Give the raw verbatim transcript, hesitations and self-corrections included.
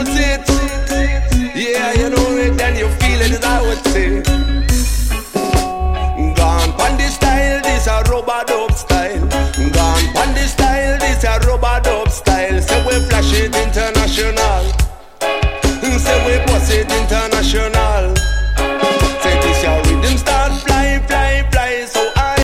knows it. Yeah, you know it, then you feel it, as I would say. Gone pan the style, this a rubber dub style. Gone pan the style, this a rubber dub style. Say we flash it international. Say we bust it international.